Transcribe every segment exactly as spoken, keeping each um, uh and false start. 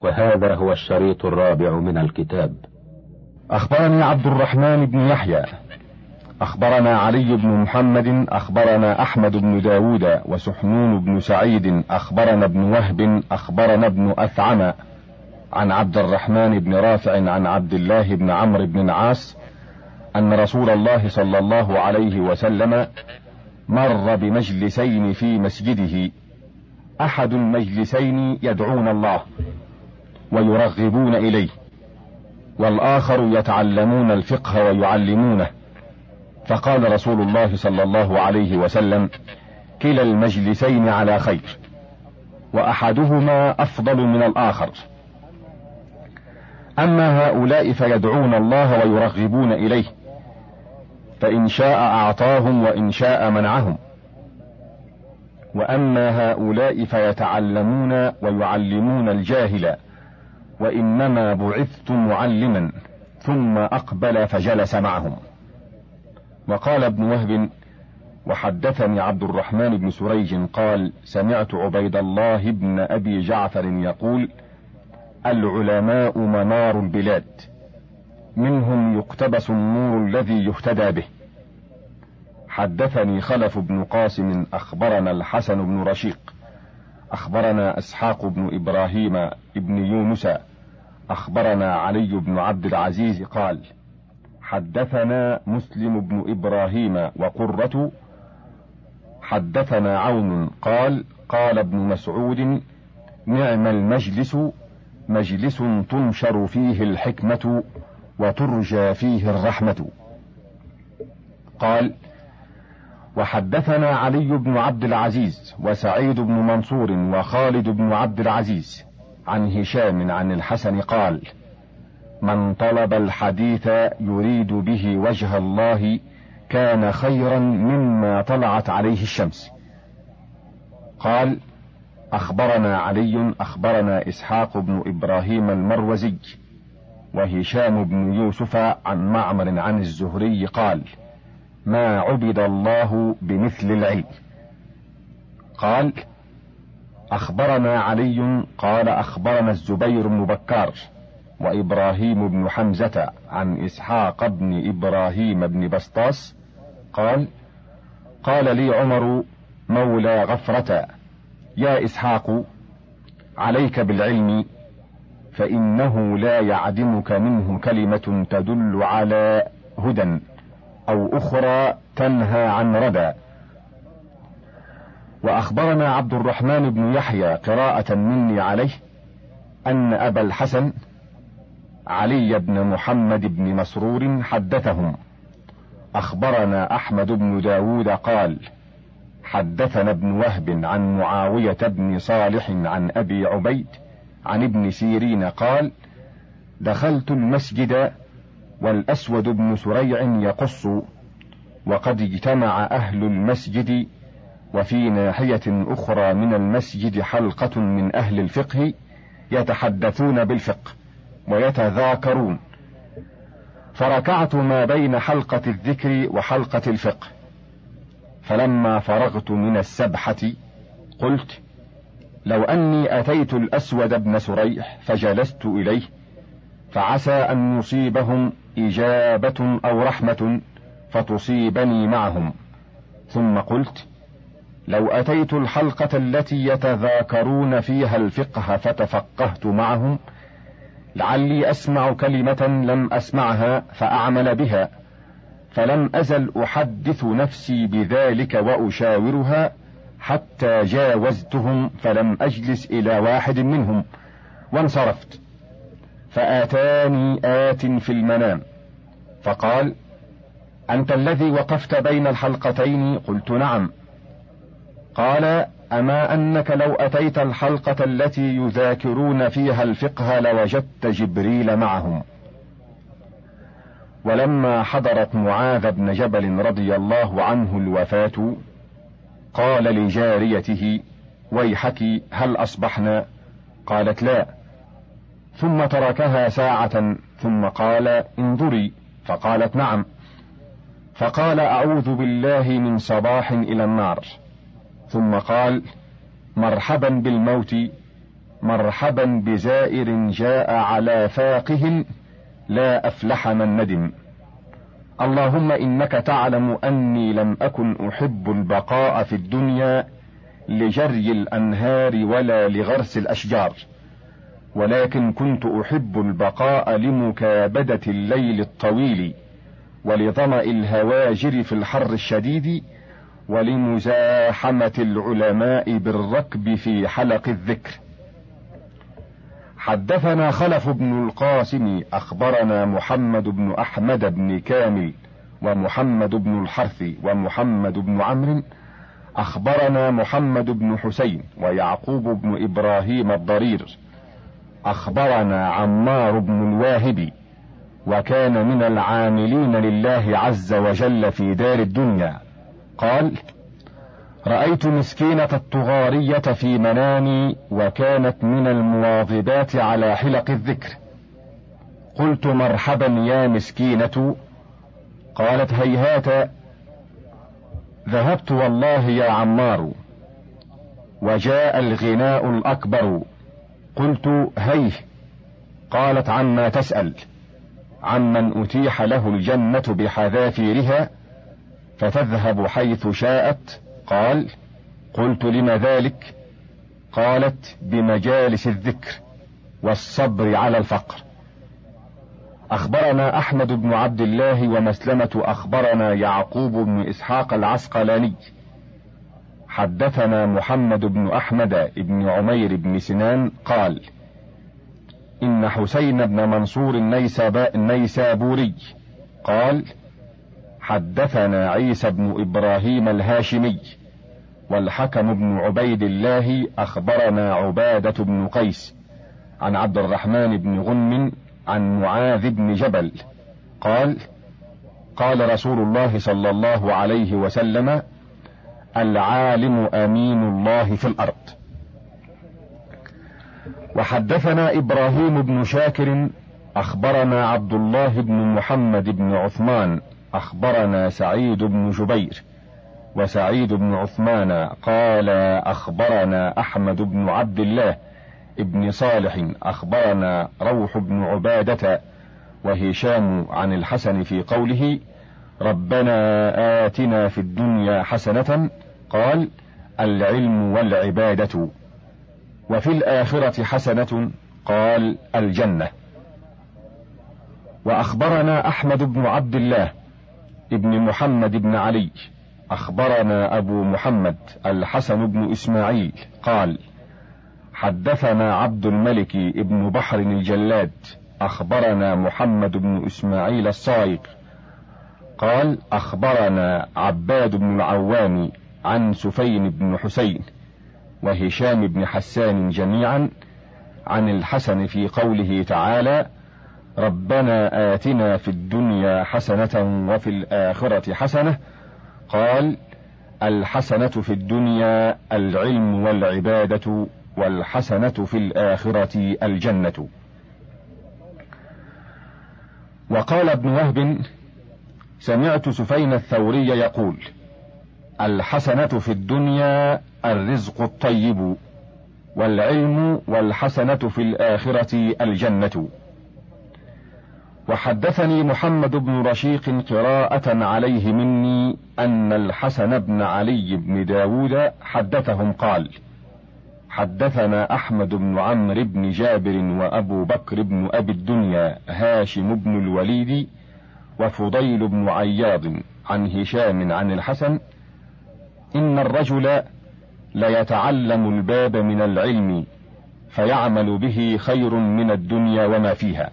وهذا هو الشريط الرابع من الكتاب. أخبرني عبد الرحمن بن يحيى أخبرنا علي بن محمد أخبرنا أحمد بن داود وسحنون بن سعيد أخبرنا ابن وهب أخبرنا ابن أثعم عن عبد الرحمن بن رافع عن عبد الله بن عمرو بن العاص أن رسول الله صلى الله عليه وسلم مر بمجلسين في مسجده، أحد المجلسين يدعون الله ويرغبون إليه، والآخر يتعلمون الفقه ويعلمونه، فقال رسول الله صلى الله عليه وسلم: كلا المجلسين على خير، وأحدهما أفضل من الآخر. أما هؤلاء فيدعون الله ويرغبون إليه، فإن شاء أعطاهم وإن شاء منعهم، وأما هؤلاء فيتعلمون ويعلمون الجاهل، وإنما بعثت معلما. ثم أقبل فجلس معهم. وقال ابن وهب: وحدثني عبد الرحمن بن سريج قال: سمعت عبيد الله بن أبي جعفر يقول: العلماء منار البلاد، منهم يقتبس النور الذي يهتدى به. حدثني خلف بن قاسم أخبرنا الحسن بن رشيق أخبرنا إسحاق بن إبراهيم ابن يونس أخبرنا علي بن عبد العزيز قال: حدثنا مسلم بن إبراهيم وقرة حدثنا عون قال: قال ابن مسعود: نعم المجلس مجلس تنشر فيه الحكمة وترجى فيه الرحمة. قال: وحدثنا علي بن عبد العزيز وسعيد بن منصور وخالد بن عبد العزيز عن هشام عن الحسن قال: من طلب الحديث يريد به وجه الله كان خيرا مما طلعت عليه الشمس. قال: أخبرنا علي أخبرنا إسحاق بن إبراهيم المروزي وهشام بن يوسف عن معمر عن الزهري قال: ما عبد الله بمثل العلم. قال: أخبرنا علي قال: أخبرنا الزبير بن بكار وإبراهيم بن حمزة عن إسحاق بن إبراهيم بن بسطاس قال: قال لي عمر مولى غفرة: يا إسحاق، عليك بالعلم، فإنه لا يعدمك منه كلمة تدل على هدى أو أخرى تنهى عن ردى. وأخبرنا عبد الرحمن بن يحيى قراءة مني عليه أن أبا الحسن علي بن محمد بن مسرور حدثهم. أخبرنا أحمد بن داود قال: حدثنا ابن وهب عن معاوية بن صالح عن أبي عبيد عن ابن سيرين قال: دخلت المسجد والأسود بن سريع يقص، وقد اجتمع أهل المسجد، وفي ناحية أخرى من المسجد حلقة من أهل الفقه يتحدثون بالفقه ويتذاكرون، فركعت ما بين حلقة الذكر وحلقة الفقه، فلما فرغت من السبحة قلت: لو أني أتيت الأسود بن سريح فجلست إليه فعسى أن يصيبهم إجابة أو رحمة فتصيبني معهم. ثم قلت: لو أتيت الحلقة التي يتذاكرون فيها الفقه فتفقهت معهم لعلي أسمع كلمة لم أسمعها فأعمل بها، فلم أزل أحدث نفسي بذلك وأشاورها حتى جاوزتهم، فلم أجلس إلى واحد منهم وانصرفت، فآتاني آت في المنام فقال: أنت الذي وقفت بين الحلقتين؟ قلت: نعم. قال: أما أنك لو أتيت الحلقة التي يذاكرون فيها الفقه لوجدت جبريل معهم. ولما حضرت معاذ بن جبل رضي الله عنه الوفاة قال لجاريته: ويحك، هل أصبحنا؟ قالت: لا. ثم تركها ساعة ثم قال: انظري، فقالت: نعم. فقال: أعوذ بالله من صباح إلى النار. ثم قال: مرحبا بالموت، مرحبا بزائر جاء على فاقه لا أفلح من ندم. اللهم إنك تعلم أني لم أكن أحب البقاء في الدنيا لجري الأنهار ولا لغرس الأشجار، ولكن كنت أحب البقاء لمكابدة الليل الطويل ولظمأ الهواجر في الحر الشديد ولمزاحمة العلماء بالركب في حلق الذكر. حدثنا خلف بن القاسم أخبرنا محمد بن أحمد بن كامل ومحمد بن الحرث ومحمد بن عمرو أخبرنا محمد بن حسين ويعقوب بن إبراهيم الضرير أخبرنا عمار بن الواهب وكان من العاملين لله عز وجل في دار الدنيا قال: رأيت مسكينة الطغارية في منامي وكانت من المواظبات على حلق الذكر. قلت: مرحبا يا مسكينة. قالت: هيهات، ذهبت والله يا عمار. وجاء الغناء الأكبر. قلت: هيه. قالت: عما تسأل؟ عمن أتيح له الجنة بحذافيرها فتذهب حيث شاءت. قال: قلت: لم ذلك؟ قالت: بمجالس الذكر والصبر على الفقر. أخبرنا أحمد بن عبد الله ومسلمة أخبرنا يعقوب بن إسحاق العسقلاني حدثنا محمد بن أحمد بن عمير بن سنان قال: إن حسين بن منصور النيسابوري قال: حدثنا عيسى بن إبراهيم الهاشمي والحكم بن عبيد الله أخبرنا عبادة بن قيس عن عبد الرحمن بن غنم عن معاذ بن جبل قال: قال رسول الله صلى الله عليه وسلم: العالم أمين الله في الأرض. وحدثنا إبراهيم بن شاكر أخبرنا عبد الله بن محمد بن عثمان أخبرنا سعيد بن جبير وسعيد بن عثمان قال: أخبرنا أحمد بن عبد الله ابن صالح أخبرنا روح بن عبادة وهشام عن الحسن في قوله: ربنا آتنا في الدنيا حسنة، قال: العلم والعبادة، وفي الآخرة حسنة، قال: الجنة. وأخبرنا أحمد بن عبد الله ابن محمد بن علي أخبرنا أبو محمد الحسن بن إسماعيل قال: حدثنا عبد الملك ابن بحر الجلاد أخبرنا محمد بن إسماعيل الصائغ قال: أخبرنا عباد بن العوام عن سفين بن حسين وهشام بن حسان جميعا عن الحسن في قوله تعالى: ربنا آتنا في الدنيا حسنة وفي الآخرة حسنة، قال: الحسنة في الدنيا العلم والعبادة، والحسنة في الآخرة الجنة. وقال ابن وهب: سمعت سفين الثوري يقول: الحسنة في الدنيا الرزق الطيب، والعلم والحسنة في الآخرة الجنة. وحدثني محمد بن رشيق قراءة عليه مني أن الحسن بن علي بن داود حدثهم قال: حدثنا أحمد بن عمرو بن جابر وأبو بكر بن أبي الدنيا هاشم بن الوليد وفضيل بن عياض عن هشام عن الحسن: إن الرجل ليتعلم الباب من العلم فيعمل به خير من الدنيا وما فيها.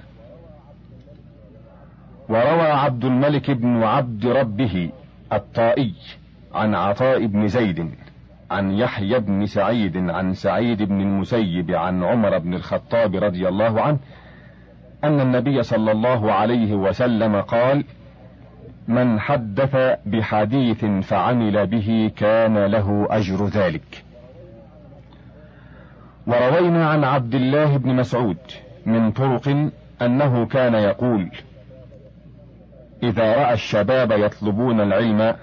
وروى عبد الملك بن عبد ربه الطائي عن عطاء بن زيد عن يحيى بن سعيد عن سعيد بن المسيب عن عمر بن الخطاب رضي الله عنه أن النبي صلى الله عليه وسلم قال: من حدث بحديث فعمل به كان له أجر ذلك. وروينا عن عبد الله بن مسعود من طرق أنه كان يقول: إذا رأى الشباب يطلبون العلم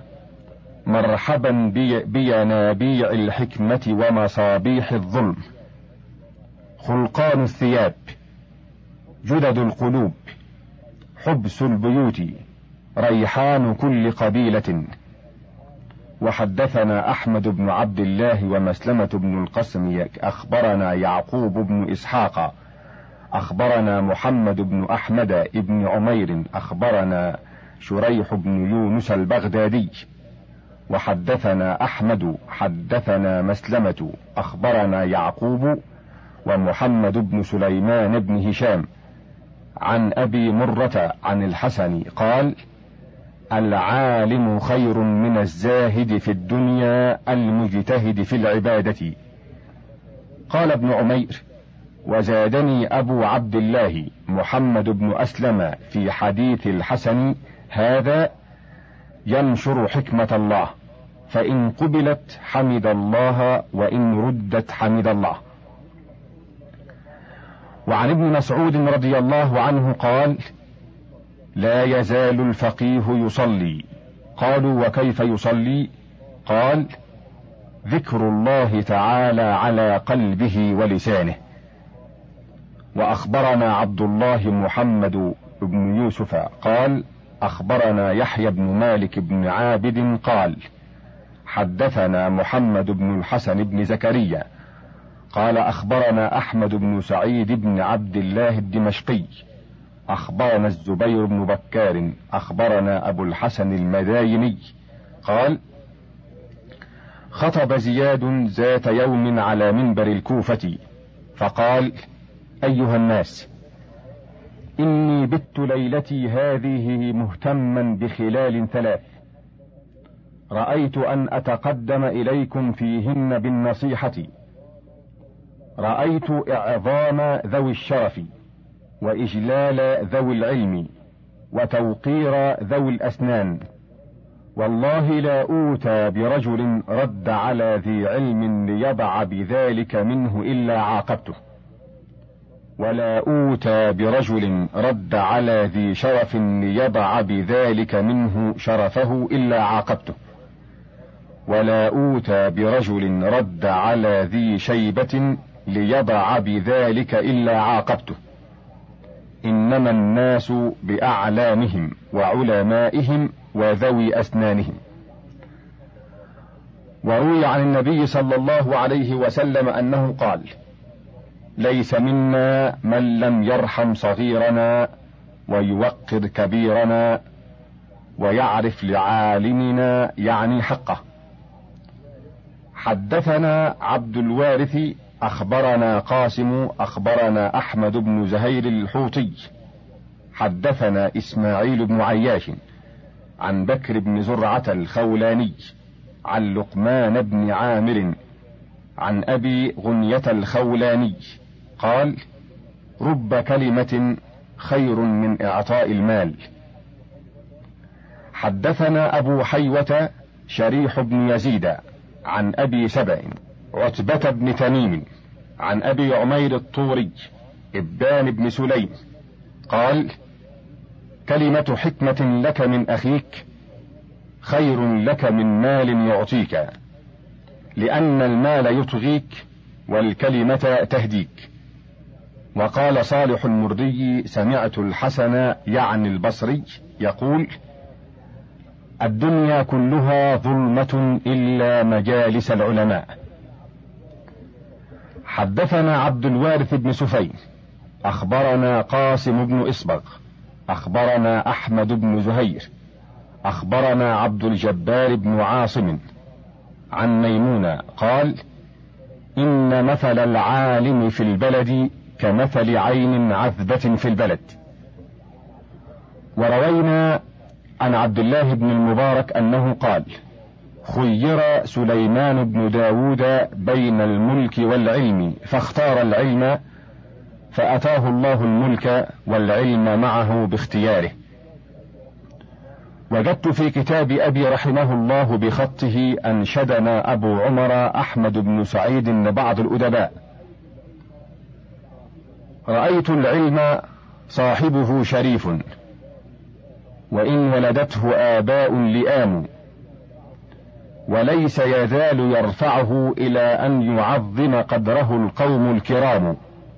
مرحبا بي بينابيع الحكمة ومصابيح الظلم. خلقان الثياب، جدد القلوب، حبس البيوت، ريحان كل قبيلة. وحدثنا أحمد بن عبد الله ومسلمة بن القسم أخبرنا يعقوب بن إسحاق أخبرنا محمد بن أحمد بن عمير أخبرنا شريح بن يونس البغدادي. وحدثنا أحمد حدثنا مسلمة أخبرنا يعقوب ومحمد بن سليمان بن هشام عن أبي مرة عن الحسن قال: العالم خير من الزاهد في الدنيا المجتهد في العبادة. قال ابن عمير: وزادني أبو عبد الله محمد بن أسلم في حديث الحسن هذا ينشر حكمة الله، فإن قبلت حمد الله وإن ردت حمد الله. وعن ابن مسعود رضي الله عنه قال: لا يزال الفقيه يصلي. قالوا: وكيف يصلي؟ قال: ذكر الله تعالى على قلبه ولسانه. وأخبرنا عبد الله محمد بن يوسف قال: أخبرنا يحيى بن مالك بن عابد قال: حدثنا محمد بن الحسن بن زكريا قال: أخبرنا أحمد بن سعيد بن عبد الله الدمشقي أخبرنا الزبير بن بكار أخبرنا أبو الحسن المدايني قال: خطب زياد ذات يوم على منبر الكوفة فقال: أيها الناس، إني بت ليلتي هذه مهتما بخلال ثلاث، رأيت أن أتقدم إليكم فيهن بالنصيحة. رأيت إعظام ذوي الشرف، وإجلال ذوي العلم، وتوقير ذوي الأسنان. والله لا أوتى برجل رد على ذي علم ليضع بذلك منه إلا عاقبته، ولا أوتى برجل رد على ذي شرف ليضع بذلك منه شرفه إلا عاقبته، ولا أوتى برجل رد على ذي شيبة ليضع بذلك إلا عاقبته. إنما الناس بأعلامهم وعلمائهم وذوي أسنانهم. وروي عن النبي صلى الله عليه وسلم أنه قال: ليس منا من لم يرحم صغيرنا ويوقر كبيرنا ويعرف لعالمنا يعني حقه. حدثنا عبد الوارث أخبرنا قاسم أخبرنا أحمد بن زهير الحوطي حدثنا إسماعيل بن عياش عن بكر بن زرعة الخولاني عن لقمان بن عامر عن أبي غنية الخولاني قال: رب كلمة خير من إعطاء المال. حدثنا أبو حيوة شريح بن يزيد عن أبي سبأ عتبة بن تميم عن أبي عمير الطوري إبان بن سليم قال: كلمة حكمة لك من أخيك خير لك من مال يعطيك، لأن المال يطغيك والكلمة تهديك. وقال صالح المردي: سمعت الحسن يعني البصري يقول: الدنيا كلها ظلمة إلا مجالس العلماء. حدثنا عبد الوارث بن سفين أخبرنا قاسم بن إصبغ أخبرنا أحمد بن زهير أخبرنا عبد الجبار بن عاصم عن ميمونة قال: إن مثل العالم في البلد كمثل عين عذبة في البلد. وروينا عن عبد الله بن المبارك أنه قال: خير سليمان بن داود بين الملك والعلم فاختار العلم، فأتاه الله الملك والعلم معه باختياره. وجدت في كتاب أبي رحمه الله بخطه أنشدنا أبو عمر أحمد بن سعيد بعض الأدباء: رأيت العلم صاحبه شريف، وإن ولدته آباء لئام، وليس يزال يرفعه إلى أن يعظم قدره القوم الكرام.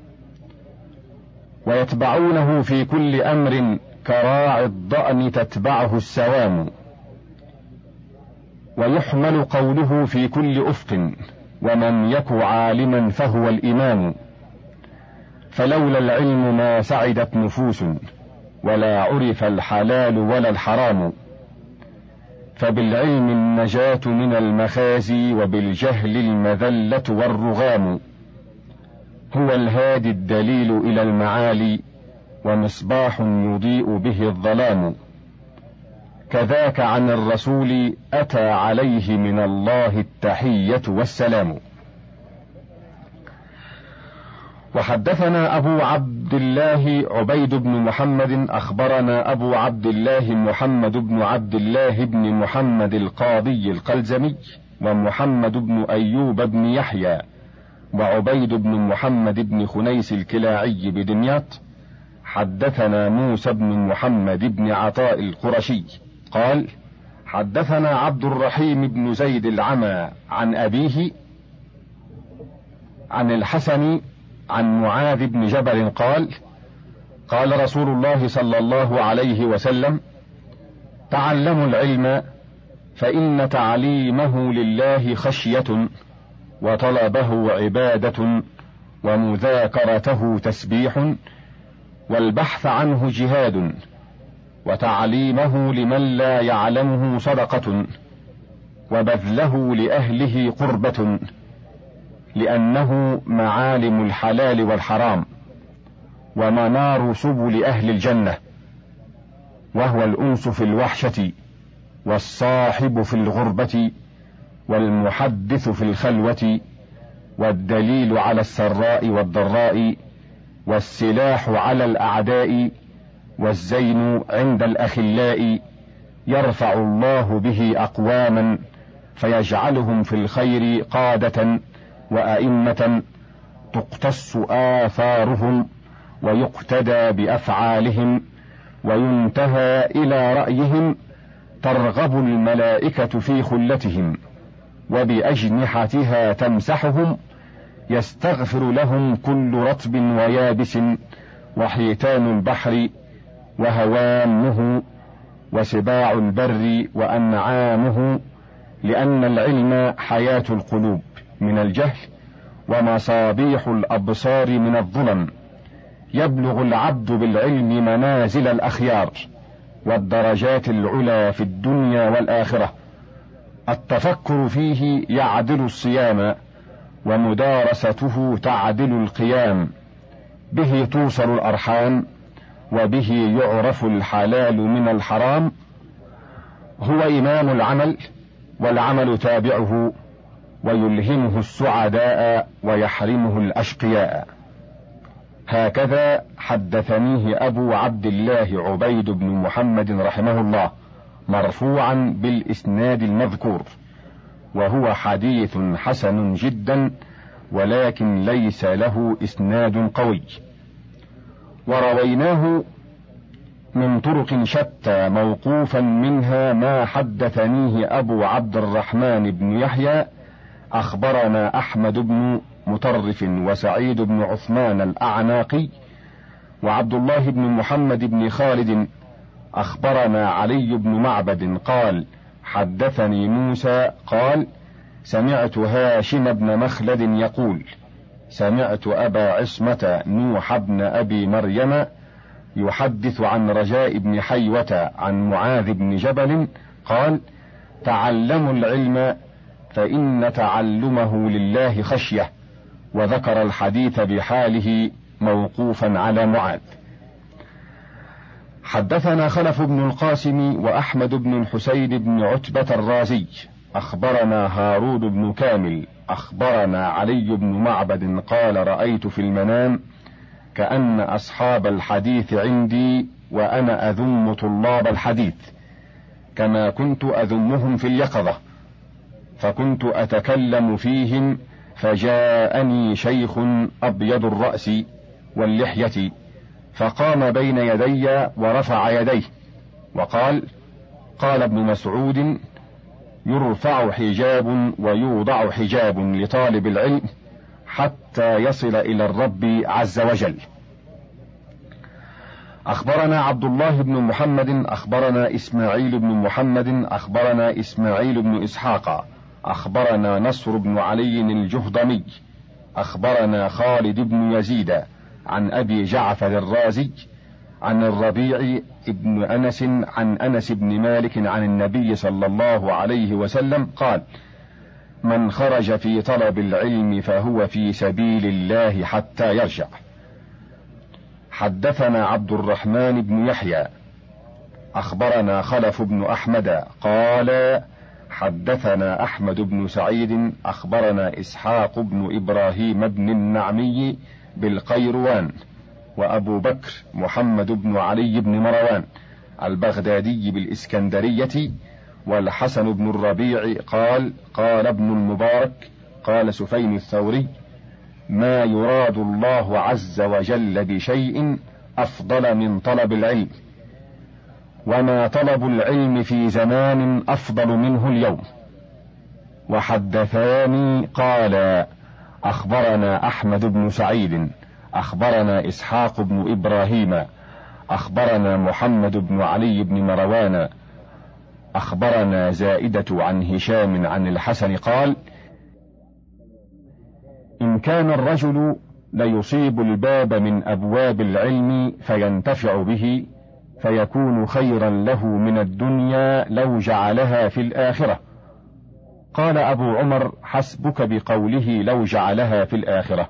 ويتبعونه في كل أمر كراعي الضأن تتبعه السوام. ويحمل قوله في كل أفق، ومن يك عالما فهو الإمام. فلولا العلم ما سعدت نفوس، ولا عرف الحلال ولا الحرام. فبالعلم النجاة من المخازي، وبالجهل المذلة والرغام. هو الهادي الدليل إلى المعالي، ومصباح يضيء به الظلام. كذاك عن الرسول أتى عليه من الله التحية والسلام. وحدثنا أبو عبد الله عبيد بن محمد أخبرنا أبو عبد الله محمد بن عبد الله بن محمد القاضي القلزمي، ومحمد بن أيوب بن يحيى، وعبيد بن محمد بن خنيس الكلاعي بدمياط. حدثنا موسى بن محمد بن عطاء القرشي قال: حدثنا عبد الرحيم بن زيد العمى عن أبيه عن الحسن عن معاذ بن جبل قال: قال رسول الله صلى الله عليه وسلم: تعلموا العلم، فإن تعليمه لله خشية، وطلبه عبادة، ومذاكرته تسبيح، والبحث عنه جهاد، وتعليمه لمن لا يعلمه صدقة، وبذله لأهله قربة، لأنه معالم الحلال والحرام، ومنار سبل أهل الجنة، وهو الأنس في الوحشة، والصاحب في الغربة، والمحدث في الخلوة، والدليل على السراء والضراء، والسلاح على الأعداء، والزين عند الأخلاء. يرفع الله به أقواما، فيجعلهم في الخير قادة وأئمة، تقتص آثارهم، ويقتدى بأفعالهم، وينتهى إلى رأيهم، ترغب الملائكة في خلتهم، وبأجنحتها تمسحهم، يستغفر لهم كل رطب ويابس، وحيتان البحر، وهوامه، وسباع البر، وأنعامه، لأن العلم حياة القلوب من الجهل، ومصابيح الأبصار من الظلم. يبلغ العبد بالعلم منازل الأخيار، والدرجات العلى في الدنيا والآخرة. التفكر فيه يعدل الصيام، ومدارسته تعدل القيام. به توصل الأرحام، وبه يعرف الحلال من الحرام. هو إمام العمل، والعمل تابعه، ويلهمه السعداء، ويحرمه الأشقياء. هكذا حدثنيه أبو عبد الله عبيد بن محمد رحمه الله مرفوعا بالإسناد المذكور، وهو حديث حسن جدا، ولكن ليس له إسناد قوي. ورويناه من طرق شتى موقوفا، منها ما حدثنيه أبو عبد الرحمن بن يحيى أخبرنا أحمد بن مطرف، وسعيد بن عثمان الأعناقي، وعبد الله بن محمد بن خالد أخبرنا علي بن معبد قال: حدثني موسى قال: سمعت هاشم بن مخلد يقول: سمعت أبا عصمة نوح بن أبي مريم يحدث عن رجاء بن حيوة عن معاذ بن جبل قال: تعلموا العلم، فإن تعلمه لله خشية. وذكر الحديث بحاله موقوفا على معاذ. حدثنا خلف بن القاسم وأحمد بن الحسين بن عتبة الرازي أخبرنا هارون بن كامل أخبرنا علي بن معبد قال: رأيت في المنام كأن أصحاب الحديث عندي، وأنا أذم طلاب الحديث كما كنت أذمهم في اليقظة، فكنت أتكلم فيهم، فجاءني شيخ أبيض الرأس واللحية، فقام بين يدي ورفع يديه وقال: قال ابن مسعود: يرفع حجاب ويوضع حجاب لطالب العلم حتى يصل إلى الرب عز وجل. أخبرنا عبد الله بن محمد أخبرنا إسماعيل بن محمد أخبرنا إسماعيل بن إسحاق أخبرنا نصر بن علي الجهضمي أخبرنا خالد بن يزيد عن أبي جعفر الرازي عن الربيع بن أنس عن أنس بن مالك عن النبي صلى الله عليه وسلم قال: من خرج في طلب العلم فهو في سبيل الله حتى يرجع. حدثنا عبد الرحمن بن يحيى أخبرنا خلف بن أحمد قال: حدثنا أحمد بن سعيد أخبرنا إسحاق بن إبراهيم بن النعمي بالقيروان، وأبو بكر محمد بن علي بن مروان البغدادي بالإسكندرية، والحسن بن الربيع قال: قال ابن المبارك قال سفيان الثوري: ما يراد الله عز وجل بشيء أفضل من طلب العلم، وما طلب العلم في زمان أفضل منه اليوم. وحدثاني قال: أخبرنا أحمد بن سعيد أخبرنا إسحاق بن إبراهيم أخبرنا محمد بن علي بن مروان أخبرنا زائدة عن هشام عن الحسن قال: إن كان الرجل ليصيب الباب من أبواب العلم فينتفع به فيكون خيرا له من الدنيا لو جعلها في الآخرة. قال أبو عمر: حسبك بقوله لو جعلها في الآخرة.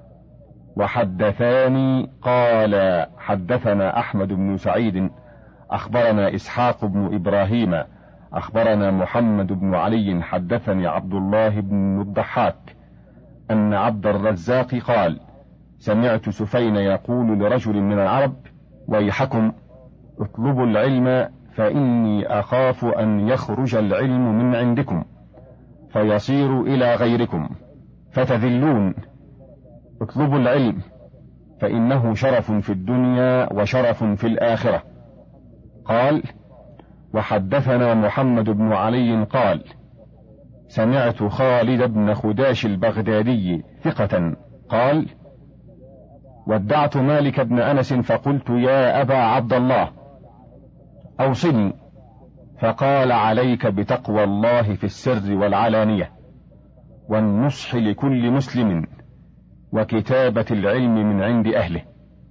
وحدثاني قال: حدثنا أحمد بن سعيد أخبرنا إسحاق بن إبراهيم أخبرنا محمد بن علي حدثني عبد الله بن الضحاك أن عبد الرزاق قال: سمعت سفين يقول لرجل من العرب: ويحكم اطلبوا العلم فإني أخاف أن يخرج العلم من عندكم فيصير إلى غيركم فتذلون. اطلبوا العلم فإنه شرف في الدنيا وشرف في الآخرة. قال: وحدثنا محمد بن علي قال: سمعت خالد بن خداش البغدادي ثقة قال: ودعت مالك بن أنس فقلت: يا أبا عبد الله أوصني. فقال: عليك بتقوى الله في السر والعلانية، والنصح لكل مسلم، وكتابة العلم من عند أهله.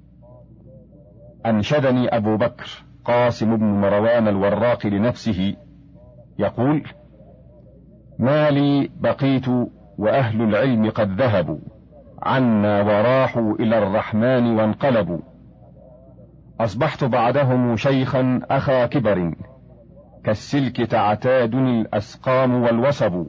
أنشدني أبو بكر قاسم بن مروان الوراق لنفسه يقول: ما لي بقيت وأهل العلم قد ذهبوا عنا وراحوا إلى الرحمن وانقلبوا. أصبحت بعدهم شيخا أخا كبر، كالسلك تعتادني الأسقام والوصب.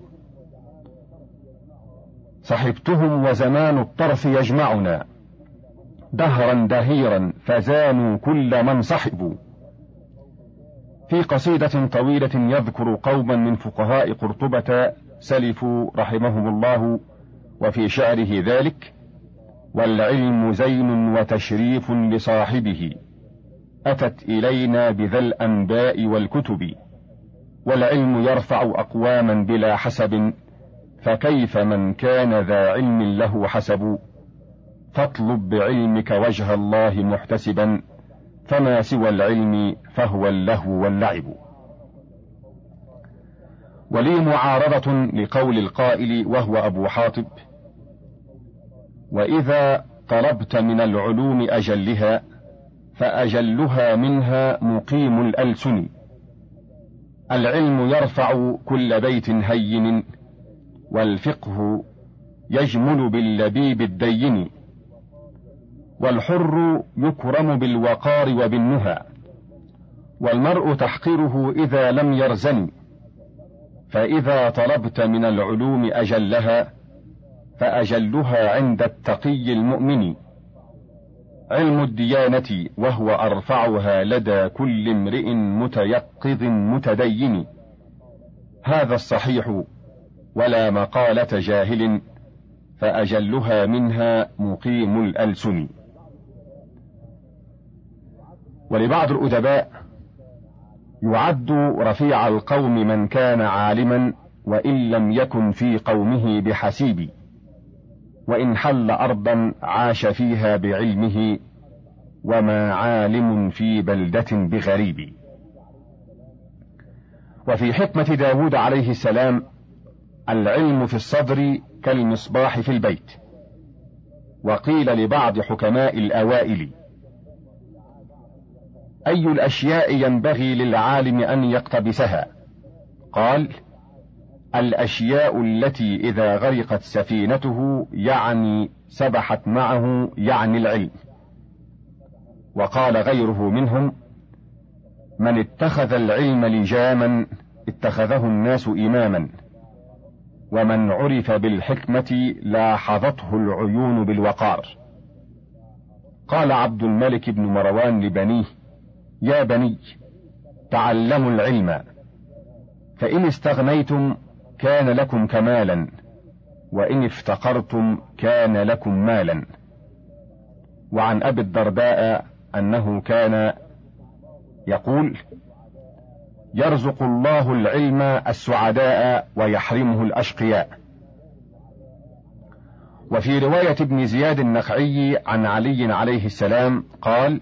صحبتهم وزمان الطرف يجمعنا دهرا دهيرا فزانوا كل من صحبوا. في قصيدة طويلة يذكر قوما من فقهاء قرطبة سلفوا رحمهم الله، وفي شعره ذلك: والعلم زين وتشريف لصاحبه أتت إلينا بذا الأنباء والكتب، والعلم يرفع أقواما بلا حسب، فكيف من كان ذا علم له حسب. فاطلب بعلمك وجه الله محتسبا، فما سوى العلم فهو اللهو واللعب. ولي معارضة لقول القائل وهو أبو حاطب: وإذا طلبت من العلوم أجلها فأجلها منها مقيم الألسن. العلم يرفع كل بيت هين، والفقه يجمل باللبيب الدين. والحر يكرم بالوقار وبالنهى، والمرء تحقره إذا لم يرزن. فإذا طلبت من العلوم أجلها فأجلها عند التقي المؤمن علم الديانة، وهو أرفعها لدى كل امرئ متيقظ متدين. هذا الصحيح ولا مقالة جاهل، فأجلها منها مقيم الألسن. ولبعض الأدباء: يعد رفيع القوم من كان عالما وإن لم يكن في قومه بحسيب، وإن حل أرضا عاش فيها بعلمه، وما عالم في بلدة بغريب. وفي حكمة داود عليه السلام: العلم في الصدر كالمصباح في البيت. وقيل لبعض حكماء الأوائل: أي الأشياء ينبغي للعالم أن يقتبسها؟ قال: الأشياء التي إذا غرقت سفينته يعني سبحت معه يعني العلم. وقال غيره منهم: من اتخذ العلم لجاما اتخذه الناس إماما، ومن عرف بالحكمة لاحظته العيون بالوقار. قال عبد الملك بن مروان لبنيه: يا بني، تعلموا العلم، فإن استغنيتم كان لكم كمالا، وإن افتقرتم كان لكم مالا. وعن أبي الدرداء أنه كان يقول: يرزق الله العلم السعداء ويحرمه الأشقياء. وفي رواية ابن زياد النخعي عن علي عليه السلام قال: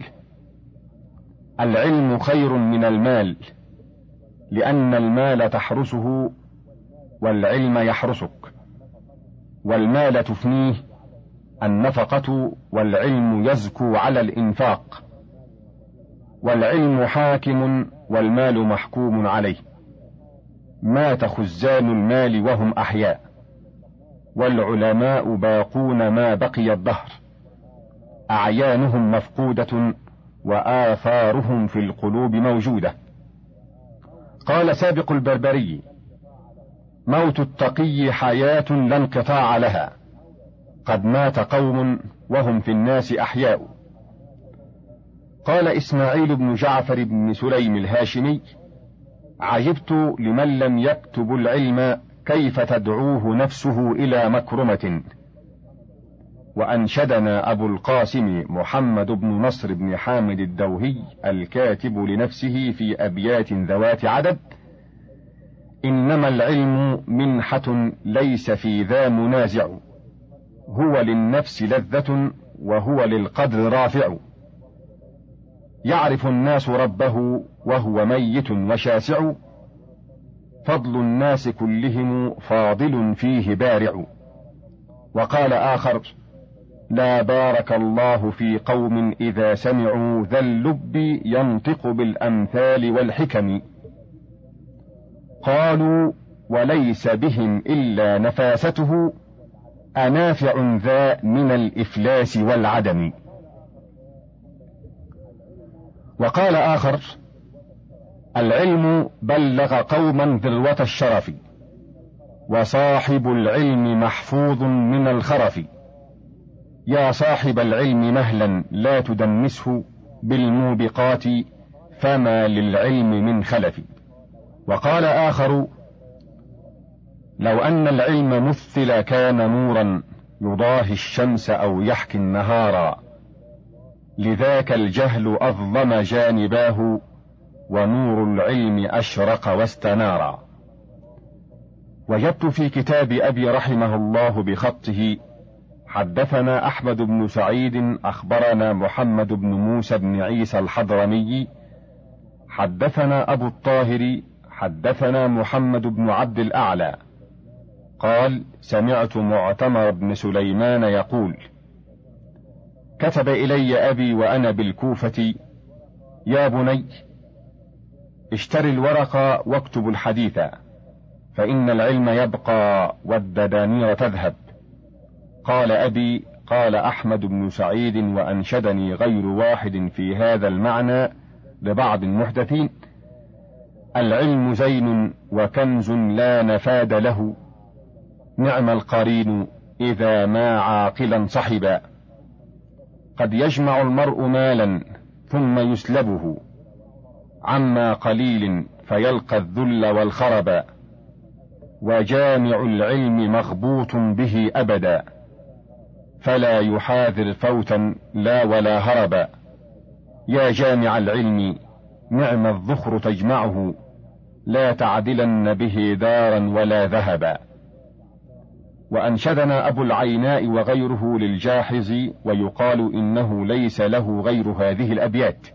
العلم خير من المال، لأن المال تحرسه والعلم يحرسك، والمال تفنيه النفقة، والعلم يزكو على الإنفاق، والعلم حاكم والمال محكوم عليه. مات خزان المال وهم أحياء، والعلماء باقون ما بقي الدهر، أعيانهم مفقودة وآثارهم في القلوب موجودة. قال سابق البربري: موت التقي حياة لا انقطاع لها، قد مات قوم وهم في الناس أحياء. قال إسماعيل بن جعفر بن سليم الهاشمي: عجبت لمن لم يكتب العلم كيف تدعوه نفسه إلى مكرمة. وأنشدنا أبو القاسم محمد بن نصر بن حامد الدوهي الكاتب لنفسه في أبيات ذوات عدد: إنما العلم منحة ليس في ذا منازع، هو للنفس لذة وهو للقدر رافع. يعرف الناس ربه وهو ميت وشاسع، فضل الناس كلهم فاضل فيه بارع. وقال آخر: لا بارك الله في قوم إذا سمعوا ذا اللب ينطق بالأمثال والحكم. قالوا: وليس بهم إلا نفاسته، أنافع ذا من الإفلاس والعدم. وقال آخر: العلم بلغ قوما ذروة الشرف، وصاحب العلم محفوظ من الخرف. يا صاحب العلم مهلا لا تدنسه بالموبقات، فما للعلم من خلف. وقال آخر: لو أن العلم مثل كان نورا يضاهي الشمس أو يحكي النهارا، لذاك الجهل أظلم جانباه، ونور العلم أشرق واستنارا. وجدت في كتاب أبي رحمه الله بخطه: حدثنا أحمد بن سعيد أخبرنا محمد بن موسى بن عيسى الحضرمي، حدثنا أبو الطاهر حدثنا محمد بن عبد الأعلى قال: سمعت معتمر بن سليمان يقول: كتب إلي أبي وأنا بالكوفة: يا بني، اشتر الورق واكتب الحديث، فإن العلم يبقى والدنانير تذهب. قال أبي: قال أحمد بن سعيد وأنشدني غير واحد في هذا المعنى لبعض المحدثين: العلم زين وكنز لا نفاد له، نعم القرين إذا ما عاقلا صحبا. قد يجمع المرء مالا ثم يسلبه، عما قليل فيلقى الذل والخربا، وجامع العلم مغبوط به أبدا، فلا يحاذر فوتا لا ولا هربا. يا جامع العلم نعم الذخر تجمعه، لا تعدلن به دارا ولا ذهبا. وأنشدنا أبو العيناء وغيره للجاحظ ويقال إنه ليس له غير هذه الأبيات: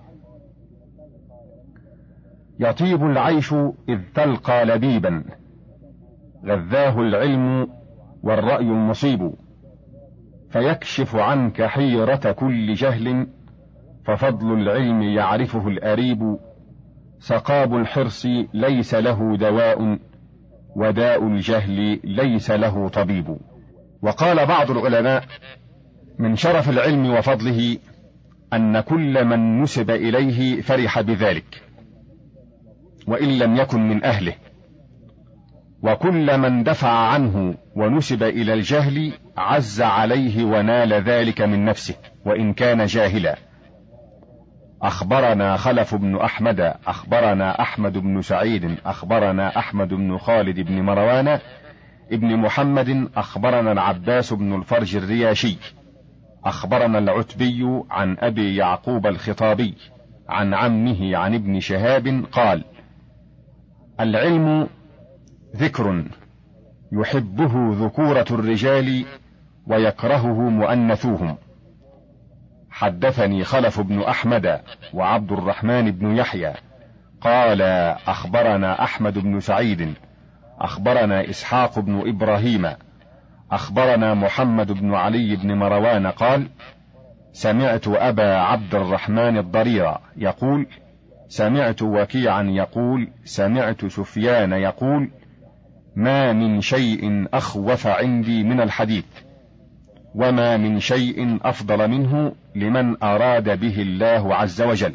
يطيب العيش إذ تلقى لبيبا، غذاه العلم والرأي المصيب، فيكشف عنك حيرة كل جهل، ففضل العلم يعرفه الأريب، سقاب الحرص ليس له دواء، وداء الجهل ليس له طبيب. وقال بعض العلماء: من شرف العلم وفضله أن كل من نسب إليه فرح بذلك وإن لم يكن من أهله، وكل من دفع عنه ونسب إلى الجهل عز عليه ونال ذلك من نفسه وإن كان جاهلا. أخبرنا خلف بن أحمد أخبرنا أحمد بن سعيد أخبرنا أحمد بن خالد بن مروان ابن محمد أخبرنا العباس بن الفرج الرياشي أخبرنا العتبي عن أبي يعقوب الخطابي عن عمه عن ابن شهاب قال: العلم ذكر يحبه ذكورة الرجال ويكرهه مؤنثوهم. حدثني خلف بن أحمد وعبد الرحمن بن يحيى قال: أخبرنا أحمد بن سعيد أخبرنا إسحاق بن إبراهيم أخبرنا محمد بن علي بن مروان قال: سمعت أبا عبد الرحمن الضرير يقول: سمعت وكيعا يقول: سمعت سفيان يقول: ما من شيء أخوف عندي من الحديث، وما من شيء أفضل منه لمن أراد به الله عز وجل.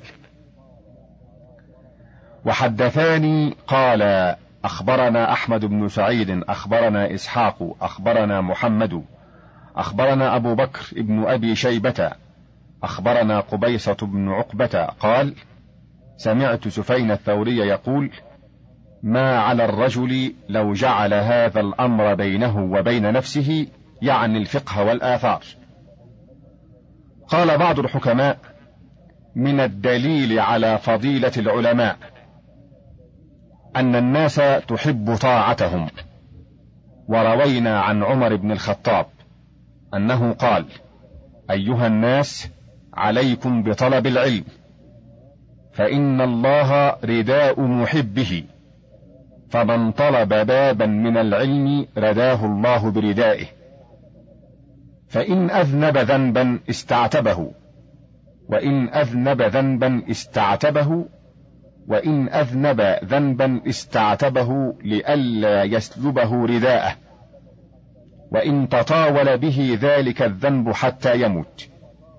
وحدثاني قال: أخبرنا أحمد بن سعيد أخبرنا إسحاق أخبرنا محمد أخبرنا أبو بكر ابن أبي شيبة أخبرنا قبيصة بن عقبة قال: سمعت سفيان الثوري يقول: ما على الرجل لو جعل هذا الأمر بينه وبين نفسه، يعني الفقه والآثار. قال بعض الحكماء: من الدليل على فضيلة العلماء أن الناس تحب طاعتهم. وروينا عن عمر بن الخطاب أنه قال: أيها الناس، عليكم بطلب العلم، فإن الله رداء محبه، فمن طلب بابا من العلم رداه الله بردائه، فإن أذنب ذنبا استعتبه، وإن أذنب ذنبا استعتبه وإن أذنب ذنبا استعتبه لئلا يسلبه رداءه، وإن تطاول به ذلك الذنب حتى يموت.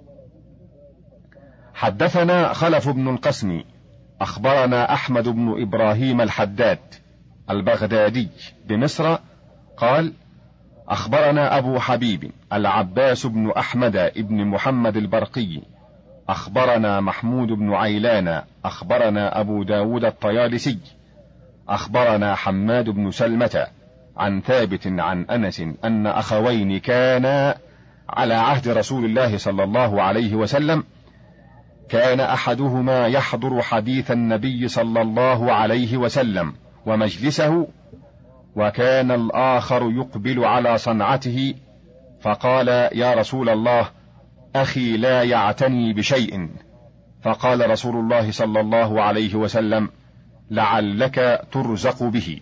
حدثنا خلف بن القسم أخبرنا أحمد بن إبراهيم الحداد البغدادي بمصر قال: أخبرنا أبو حبيب العباس بن أحمد بن محمد البرقي أخبرنا محمود بن عيلان أخبرنا أبو داود الطيالسي أخبرنا حماد بن سلمة عن ثابت عن أنس أن أخوين كانا على عهد رسول الله صلى الله عليه وسلم، كان أحدهما يحضر حديث النبي صلى الله عليه وسلم ومجلسه، وكان الآخر يقبل على صنعته، فقال: يا رسول الله، أخي لا يعتني بشيء. فقال رسول الله صلى الله عليه وسلم: لعلك ترزق به.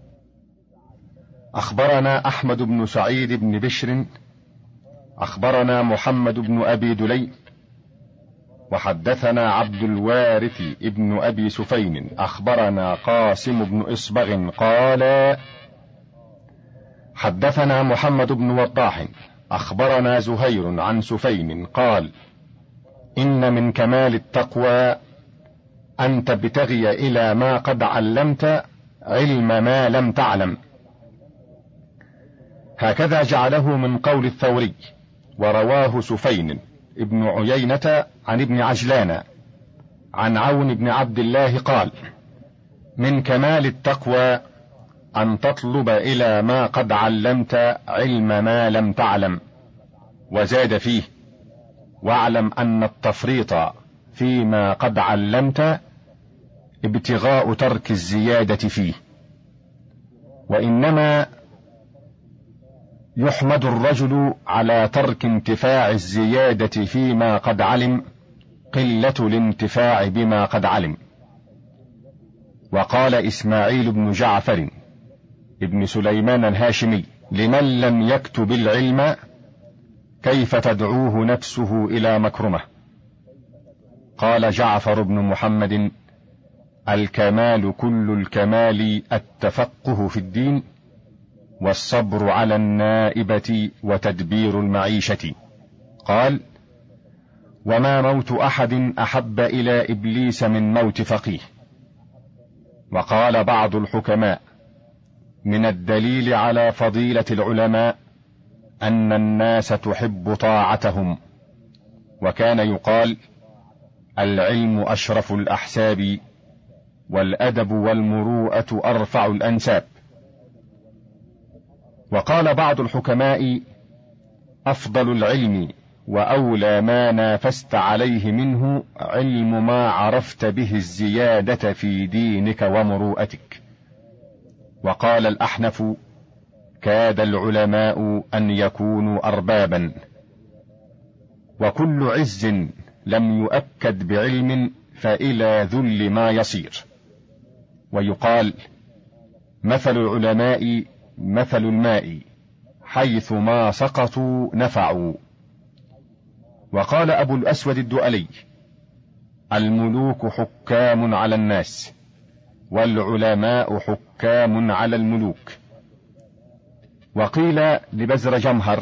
أخبرنا أحمد بن سعيد بن بشر أخبرنا محمد بن أبي دلي وحدثنا عبد الوارث ابن أبي سفين أخبرنا قاسم بن إصبغ قال: حدثنا محمد بن وضاح أخبرنا زهير عن سفين قال: إن من كمال التقوى أن تبتغي إلى ما قد علمت علم ما لم تعلم. هكذا جعله من قول الثوري. ورواه سفين ابن عيينة عن ابن عجلان عن عون بن عبد الله قال: من كمال التقوى أن تطلب إلى ما قد علمت علم ما لم تعلم. وزاد فيه: واعلم أن التفريط فيما قد علمت ابتغاء ترك الزيادة فيه، وإنما يحمد الرجل على ترك انتفاع الزيادة فيما قد علم قلة الانتفاع بما قد علم. وقال إسماعيل بن جعفر ابن سليمان الهاشمي: لمن لم يكتب العلم كيف تدعوه نفسه إلى مكرمة؟ قال جعفر بن محمد: الكمال كل الكمال التفقه في الدين، والصبر على النائبة وتدبير المعيشة. قال: وما موت أحد أحب إلى إبليس من موت فقيه. وقال بعض الحكماء: من الدليل على فضيلة العلماء أن الناس تحب طاعتهم. وكان يقال: العلم أشرف الأحساب، والأدب والمروءة أرفع الأنساب. وقال بعض الحكماء: أفضل العلم وأولى ما نافست عليه منه علم ما عرفت به الزيادة في دينك ومروءتك. وقال الأحنف: كاد العلماء أن يكونوا أربابا. وكل عز لم يؤكد بعلم فإلى ذل ما يصير. ويقال: مثل العلماء مثل الماء، حيث ما سقطوا نفعوا. وقال أبو الأسود الدؤلي: الملوك حكام على الناس، والعلماء حكام على الملوك. وقيل لبزر جمهر: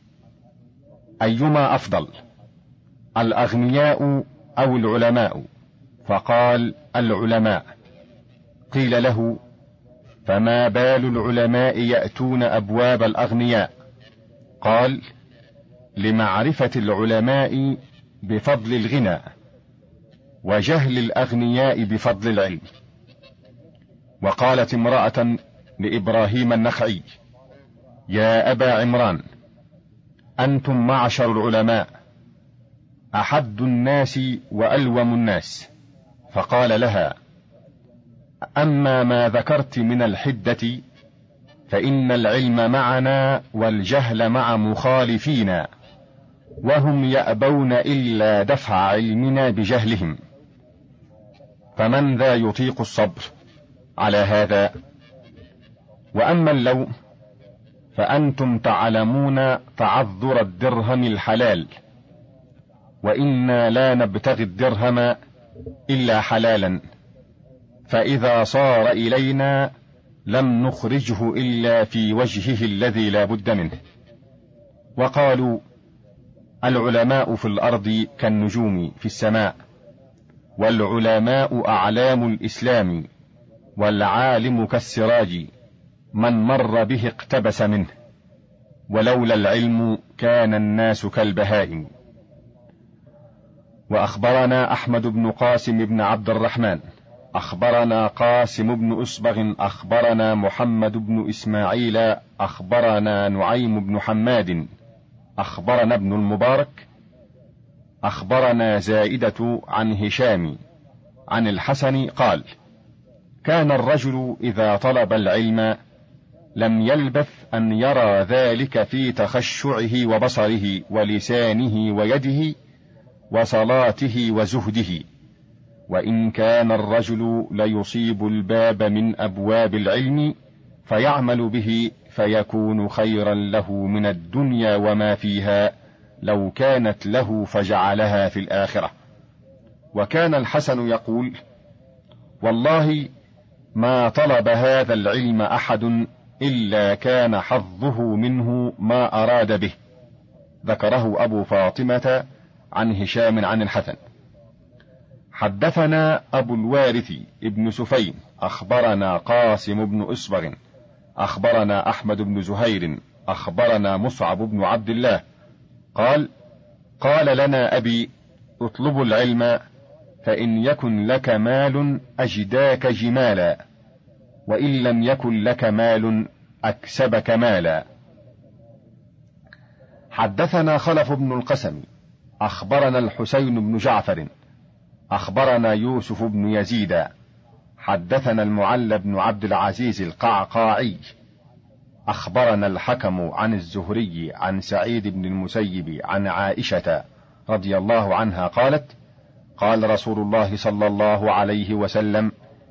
أيما أفضل، الأغنياء أو العلماء؟ فقال: العلماء. قيل له: فما بال العلماء يأتون أبواب الأغنياء؟ قال: لمعرفة العلماء بفضل الغنى، وجهل الأغنياء بفضل العلم. وقالت امرأة لإبراهيم النخعي: يا أبا عمران، أنتم معشر العلماء أحد الناس وألوم الناس. فقال لها: أما ما ذكرت من الحدة فإن العلم معنا والجهل مع مخالفينا، وهم يأبون إلا دفع علمنا بجهلهم، فمن ذا يطيق الصبر على هذا؟ وأما اللوم فأنتم تعلمون تعذر الدرهم الحلال، وإنا لا نبتغي الدرهم إلا حلالا، فإذا صار إلينا لم نخرجه إلا في وجهه الذي لا بد منه. وقالوا: العلماء في الأرض كالنجوم في السماء، والعلماء أعلام الإسلام، والعالم كالسراج من مر به اقتبس منه، ولولا العلم كان الناس كالبهائم. وأخبرنا أحمد بن قاسم بن عبد الرحمن أخبرنا قاسم بن أسبغ أخبرنا محمد بن إسماعيل أخبرنا نعيم بن حماد أخبرنا ابن المبارك أخبرنا زائدة عن هشام عن الحسن قال: كان الرجل إذا طلب العلم لم يلبث أن يرى ذلك في تخشعه وبصره ولسانه ويده وصلاته وزهده. وإن كان الرجل ليصيب الباب من أبواب العلم فيعمل به فيكون خيرا له من الدنيا وما فيها لو كانت له فجعلها في الآخرة. وكان الحسن يقول: والله ما طلب هذا العلم أحد إلا كان حظه منه ما أراد به. ذكره أبو فاطمة عن هشام عن الحسن. حدثنا أبو الوارث ابن سفين أخبرنا قاسم بن أسبغ أخبرنا أحمد بن زهير أخبرنا مصعب بن عبد الله قال: قال لنا أبي: اطلبوا العلم فإن يكن لك مال أجداك جمالا، وإن لم يكن لك مال أكسبك مالا. حدثنا خلف بن القسم أخبرنا الحسين بن جعفر أخبرنا يوسف بن يزيد حدثنا المعلى بن عبد العزيز القعقاعي أخبرنا الحكم عن الزهري عن سعيد بن المسيب عن عائشة رضي الله عنها قالت: قال رسول الله صلى الله عليه وسلم: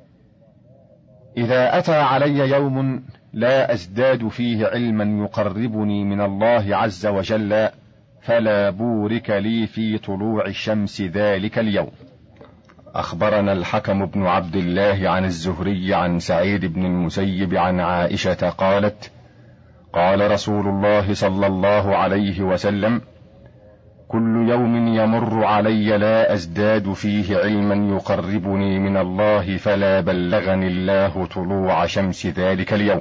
إذا أتى علي يوم لا أزداد فيه علما يقربني من الله عز وجل فلا بورك لي في طلوع الشمس ذلك اليوم. أخبرنا الحكم بن عبد الله عن الزهري عن سعيد بن المسيب عن عائشة قالت: قال رسول الله صلى الله عليه وسلم: كل يوم يمر علي لا أزداد فيه علما يقربني من الله فلا بلغني الله طلوع شمس ذلك اليوم.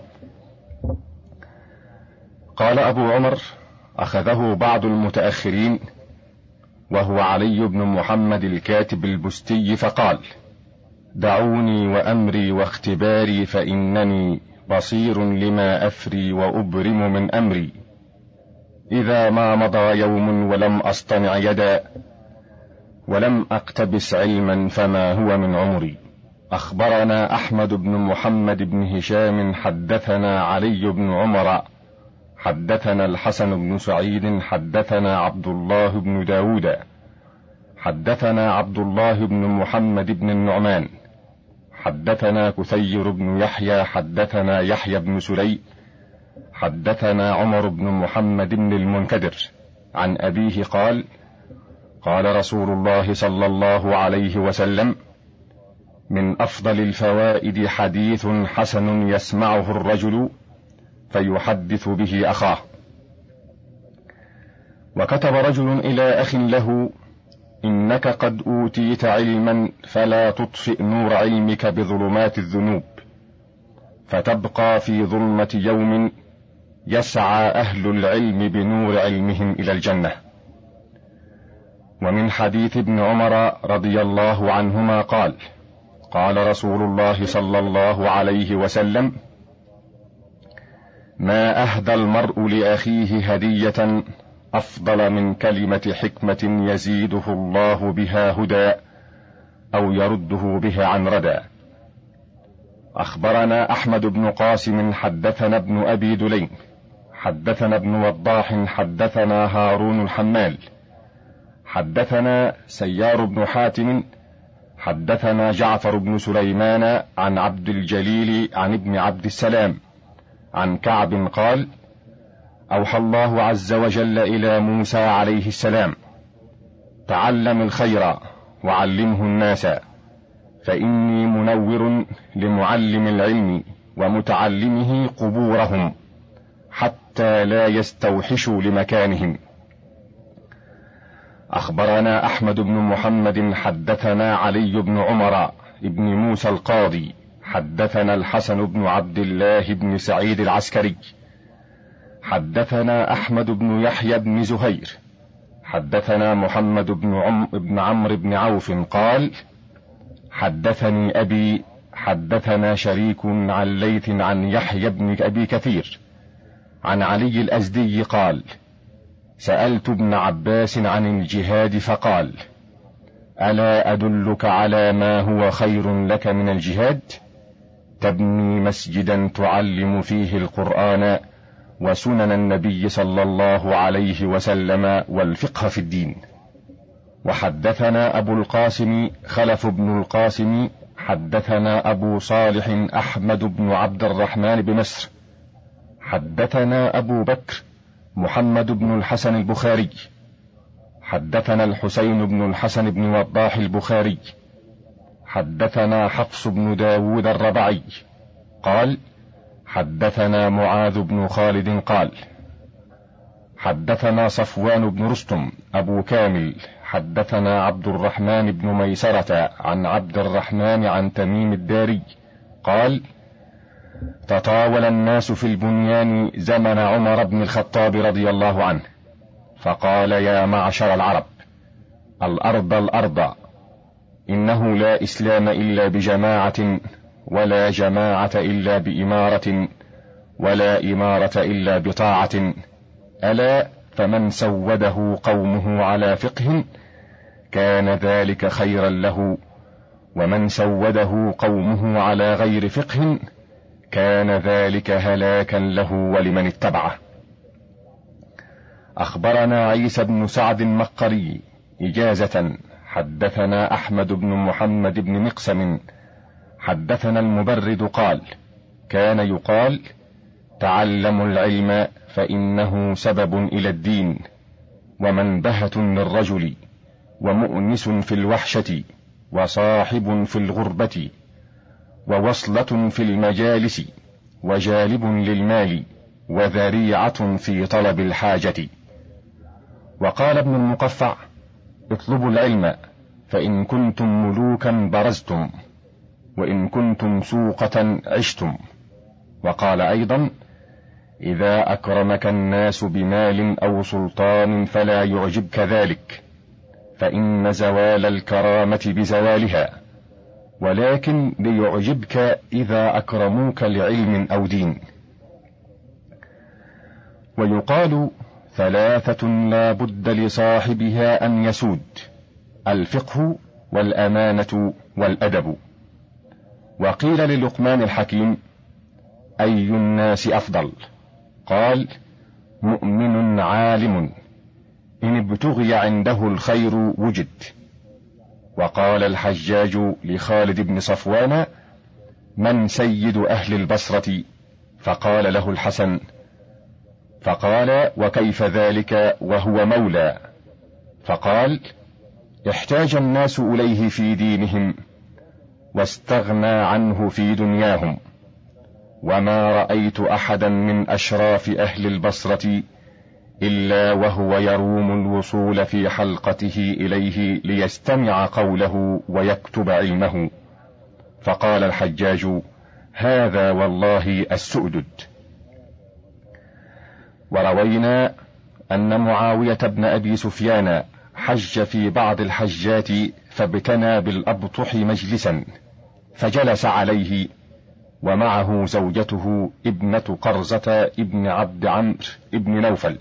قال أبو عمر: أخذه بعض المتأخرين وهو علي بن محمد الكاتب البستي فقال: دعوني وأمري واختباري فإنني بصير لما أفري وأبرم من أمري، إذا ما مضى يوم ولم أصطنع يدا ولم أقتبس علما فما هو من عمري. أخبرنا أحمد بن محمد بن هشام حدثنا علي بن عمر حدثنا الحسن بن سعيد حدثنا عبد الله بن داود حدثنا عبد الله بن محمد بن النعمان حدثنا كثير بن يحيى حدثنا يحيى بن سلي حدثنا عمر بن محمد بن المنكدر عن أبيه قال: قال رسول الله صلى الله عليه وسلم: من أفضل الفوائد حديث حسن يسمعه الرجل فيحدث به أخاه. وكتب رجل إلى أخ له: إنك قد أوتيت علما فلا تطفئ نور علمك بظلمات الذنوب، فتبقى في ظلمة يوم يسعى أهل العلم بنور علمهم إلى الجنة. ومن حديث ابن عمر رضي الله عنهما قال: قال رسول الله صلى الله عليه وسلم: ما أهدى المرء لأخيه هدية أفضل من كلمة حكمة يزيده الله بها هدى أو يرده به عن ردى. أخبرنا أحمد بن قاسم حدثنا ابن أبي دليم حدثنا ابن وضاح حدثنا هارون الحمال حدثنا سيار بن حاتم حدثنا جعفر بن سليمان عن عبد الجليل عن ابن عبد السلام عن كعب قال: أوحى الله عز وجل إلى موسى عليه السلام: تعلم الخير وعلمه الناس، فإني منور لمعلم العلم ومتعلمه قبورهم حتى لا يستوحشوا لمكانهم. أخبرنا أحمد بن محمد حدثنا علي بن عمر بن موسى القاضي حدثنا الحسن بن عبد الله بن سعيد العسكري حدثنا أحمد بن يحيى بن زهير حدثنا محمد بن عم بن عمرو بن عوف قال: حدثني أبي حدثنا شريك عن ليث عن يحيى بن أبي كثير عن علي الأزدي قال: سألت ابن عباس عن الجهاد فقال: ألا أدلك على ما هو خير لك من الجهاد؟ تبني مسجدا تعلم فيه القرآن وسنن النبي صلى الله عليه وسلم والفقه في الدين. وحدثنا أبو القاسم خلف بن القاسم حدثنا أبو صالح أحمد بن عبد الرحمن بمصر حدثنا أبو بكر محمد بن الحسن البخاري حدثنا الحسين بن الحسن بن وضاح البخاري حدثنا حفص بن داود الربعي قال: حدثنا معاذ بن خالد قال: حدثنا صفوان بن رستم أبو كامل حدثنا عبد الرحمن بن ميسرة عن عبد الرحمن عن تميم الداري قال: تطاول الناس في البنيان زمن عمر بن الخطاب رضي الله عنه، فقال: يا معشر العرب، الأرض الأرض، إنه لا إسلام إلا بجماعة، ولا جماعة إلا بإمارة، ولا إمارة إلا بطاعة. ألا فمن سوده قومه على فقه كان ذلك خيرا له، ومن سوده قومه على غير فقه كان ذلك هلاكا له ولمن اتبعه. أخبرنا عيسى بن سعد المقري إجازة حدثنا أحمد بن محمد بن مقسم حدثنا المبرد قال: كان يقال: تعلموا العلم فإنه سبب إلى الدين، ومنبهة للرجل، ومؤنس في الوحشة، وصاحب في الغربة، ووصلة في المجالس، وجالب للمال، وذريعة في طلب الحاجة. وقال ابن المقفع: اطلبوا العلم فإن كنتم ملوكا برزتم، وإن كنتم سوقة عشتم. وقال أيضا: إذا أكرمك الناس بمال أو سلطان فلا يعجبك ذلك، فإن زوال الكرامة بزوالها، ولكن ليعجبك إذا أكرموك لعلم أو دين. ويقال: ثلاثة لا بد لصاحبها أن يسود: الفقه، والأمانة، والأدب. وقيل للقمان الحكيم: أي الناس أفضل؟ قال: مؤمن عالم، إن ابتغي عنده الخير وجد. وقال الحجاج لخالد بن صفوان: من سيد أهل البصرة؟ فقال له الحسن، فقال: وكيف ذلك وهو مولى؟ فقال: احتاج الناس إليه في دينهم، واستغنى عنه في دنياهم، وما رأيت أحدا من أشراف أهل البصرة إلا وهو يروم الوصول في حلقته إليه ليستمع قوله ويكتب علمه. فقال الحجاج: هذا والله السؤدد. وروينا أن معاوية بن أبي سفيان حج في بعض الحجات، فابتنى بالأبطح مجلسا، فجلس عليه، ومعه زوجته ابنة قرزة ابن عبد عمرو ابن نوفل،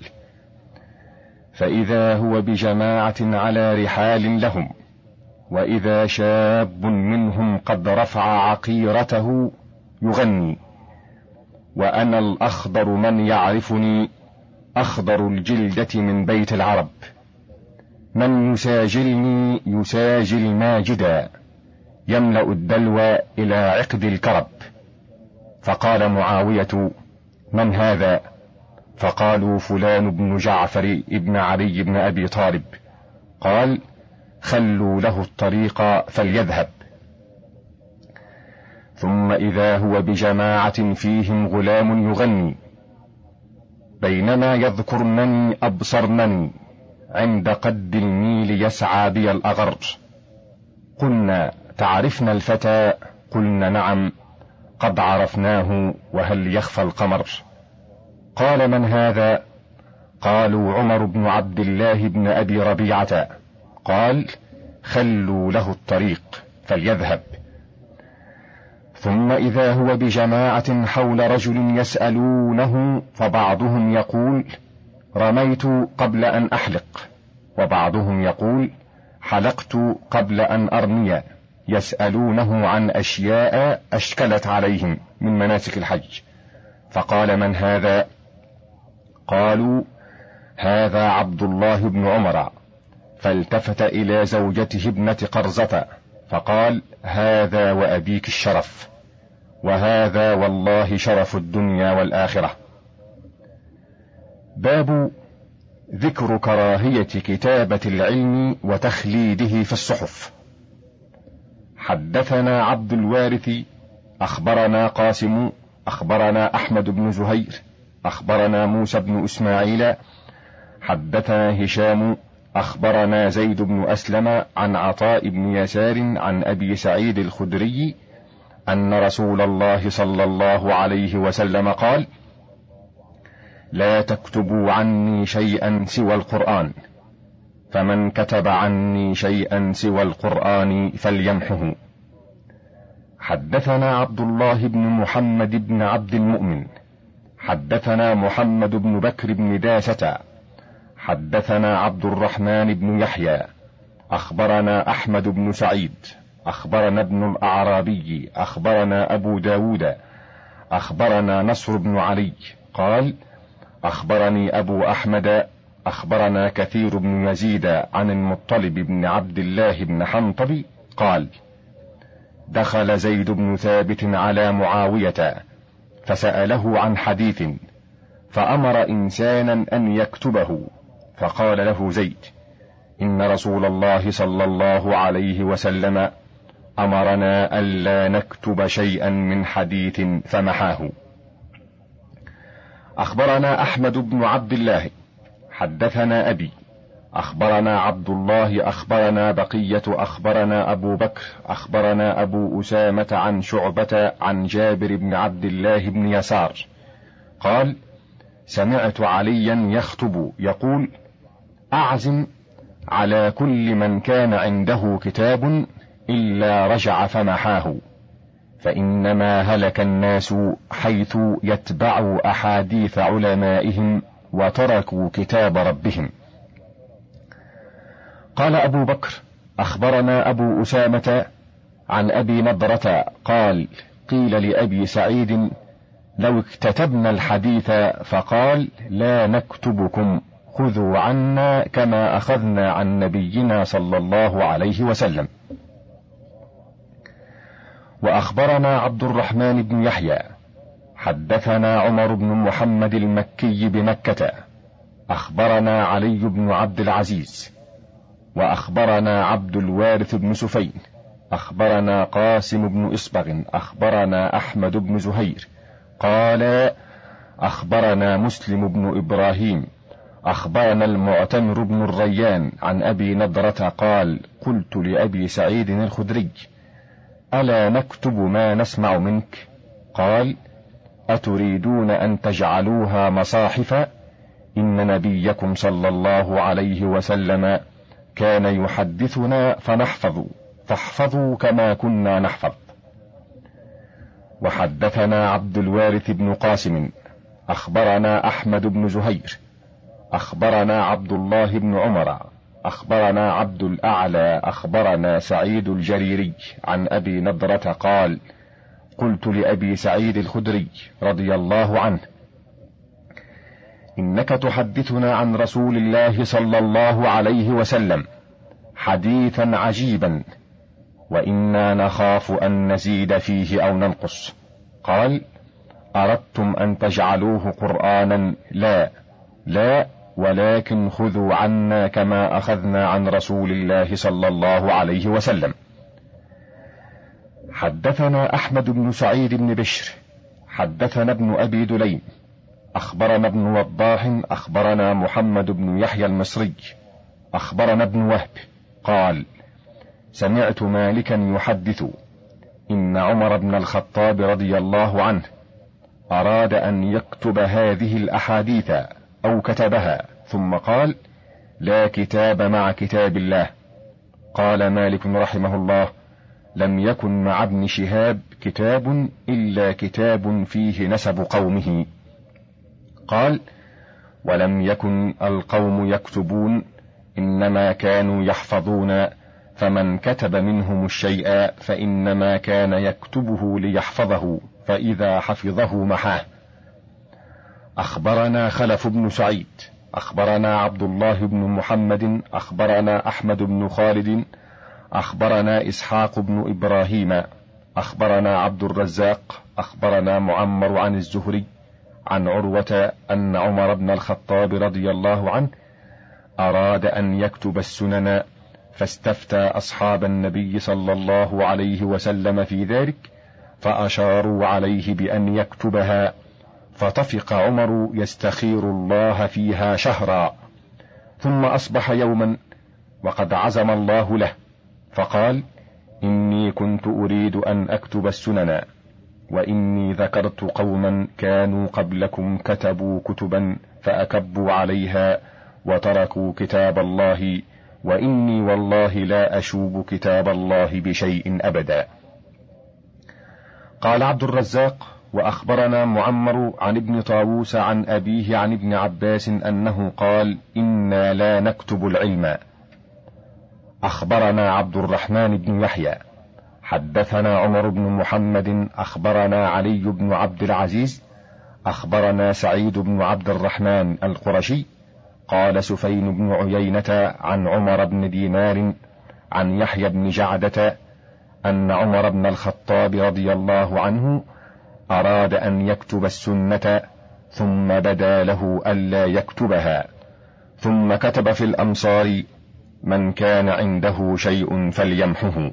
فإذا هو بجماعة على رحال لهم، وإذا شاب منهم قد رفع عقيرته يغني: وأنا الأخضر من يعرفني، أخضر الجلدة من بيت العرب، من يساجلني يساجل ماجدا، يملأ الدلو إلى عقد الكرب. فقال معاوية: من هذا؟ فقالوا: فلان بن جعفر ابن علي بن أبي طالب. قال: خلوا له الطريق فليذهب. ثم إذا هو بجماعة فيهم غلام يغني: بينما يذكرنني أبصرنني، عند قد الميل يسعى بي الأغر. قلنا: تعرفنا الفتى؟ قلنا: نعم، قد عرفناه، وهل يخفى القمر؟ قال: من هذا؟ قالوا: عمر بن عبد الله بن أبي ربيعة. قال: خلوا له الطريق فليذهب. ثم إذا هو بجماعة حول رجل يسألونه، فبعضهم يقول: رميت قبل أن أحلق، وبعضهم يقول: حلقت قبل أن أرمي، يسألونه عن أشياء أشكلت عليهم من مناسك الحج. فقال: من هذا؟ قالوا: هذا عبد الله بن عمر. فالتفت إلى زوجته ابنة قرزة فقال: هذا وأبيك الشرف، وهذا والله شرف الدنيا والآخرة. باب ذكر كراهية كتابة العلم وتخليده في الصحف. حدثنا عبد الوارث أخبرنا قاسم أخبرنا أحمد بن زهير أخبرنا موسى بن إسماعيل حدثنا هشام أخبرنا زيد بن أسلم عن عطاء بن يسار عن أبي سعيد الخدري أن رسول الله صلى الله عليه وسلم قال: لا تكتبوا عني شيئا سوى القرآن، فمن كتب عني شيئا سوى القرآن فليمحه. حدثنا عبد الله بن محمد بن عبد المؤمن حدثنا محمد بن بكر بن داسة حدثنا عبد الرحمن بن يحيى أخبرنا أحمد بن سعيد أخبرنا ابن الأعرابي أخبرنا أبو داود أخبرنا نصر بن علي قال أخبرني أبو أحمد أخبرنا كثير بن يزيد عن المطلب بن عبد الله بن حنطب قال دخل زيد بن ثابت على معاوية فسأله عن حديث فأمر إنسانا أن يكتبه، فقال له زيد إن رسول الله صلى الله عليه وسلم أمرنا ألا نكتب شيئا من حديث فمحاه. أخبرنا أحمد بن عبد الله حدثنا أبي أخبرنا عبد الله أخبرنا بقية أخبرنا أبو بكر أخبرنا أبو أسامة عن شعبة عن جابر بن عبد الله بن يسار قال سمعت عليا يخطب يقول أعزم على كل من كان عنده كتاب إلا رجع فمحاه، فإنما هلك الناس حيث يتبعوا أحاديث علمائهم وتركوا كتاب ربهم. قال أبو بكر أخبرنا أبو أسامة عن أبي نضرة قال قيل لأبي سعيد لو اكتتبنا الحديث، فقال لا نكتبكم، خذوا عنا كما أخذنا عن نبينا صلى الله عليه وسلم. وأخبرنا عبد الرحمن بن يحيى حدثنا عمر بن محمد المكي بمكة أخبرنا علي بن عبد العزيز وأخبرنا عبد الوارث بن سفين أخبرنا قاسم بن إصبغ أخبرنا أحمد بن زهير قال أخبرنا مسلم بن إبراهيم أخبرنا المعتمر بن الريان عن أبي نضرة قال قلت لأبي سعيد الخدري ألا نكتب ما نسمع منك؟ قال أتريدون أن تجعلوها مصاحف؟ إن نبيكم صلى الله عليه وسلم كان يحدثنا فنحفظ، فاحفظوا كما كنا نحفظ. وحدثنا عبد الوارث بن قاسم أخبرنا أحمد بن زهير أخبرنا عبد الله بن عمر أخبرنا عبد الأعلى أخبرنا سعيد الجريري عن أبي نضرة قال قلت لأبي سعيد الخدري رضي الله عنه إنك تحدثنا عن رسول الله صلى الله عليه وسلم حديثا عجيبا وإنا نخاف أن نزيد فيه أو ننقص. قال أردتم أن تجعلوه قرآنا؟ لا لا ولكن خذوا عنا كما أخذنا عن رسول الله صلى الله عليه وسلم. حدثنا أحمد بن سعيد بن بشر حدثنا ابن أبي دليم أخبرنا ابن وضاح أخبرنا محمد بن يحيى المصري أخبرنا ابن وهب قال سمعت مالكا يحدث إن عمر بن الخطاب رضي الله عنه أراد أن يكتب هذه الأحاديث أو كتبها، ثم قال لا كتاب مع كتاب الله. قال مالك رحمه الله لم يكن مع ابن شهاب كتاب إلا كتاب فيه نسب قومه. قال ولم يكن القوم يكتبون إنما كانوا يحفظون، فمن كتب منهم الشيء فإنما كان يكتبه ليحفظه، فإذا حفظه محاه. أخبرنا خلف بن سعيد أخبرنا عبد الله بن محمد أخبرنا أحمد بن خالد أخبرنا إسحاق بن إبراهيم أخبرنا عبد الرزاق أخبرنا معمر عن الزهري عن عروة أن عمر بن الخطاب رضي الله عنه أراد أن يكتب السنن، فاستفتى أصحاب النبي صلى الله عليه وسلم في ذلك فأشاروا عليه بأن يكتبها، فطفق عمر يستخير الله فيها شهرا، ثم أصبح يوما وقد عزم الله له فقال إني كنت أريد أن أكتب السنن، وإني ذكرت قوما كانوا قبلكم كتبوا كتبا فأكبوا عليها وتركوا كتاب الله، وإني والله لا أشوب كتاب الله بشيء أبدا. قال عبد الرزاق وأخبرنا معمر عن ابن طاووس عن أبيه عن ابن عباس أنه قال إنا لا نكتب العلم. أخبرنا عبد الرحمن بن يحيى حدثنا عمر بن محمد أخبرنا علي بن عبد العزيز أخبرنا سعيد بن عبد الرحمن القرشي قال سفين بن عيينة عن عمر بن دينار عن يحيى بن جعدة أن عمر بن الخطاب رضي الله عنه أراد أن يكتب السنة ثم بدا له ألا يكتبها، ثم كتب في الأمصار: من كان عنده شيء فليمحه.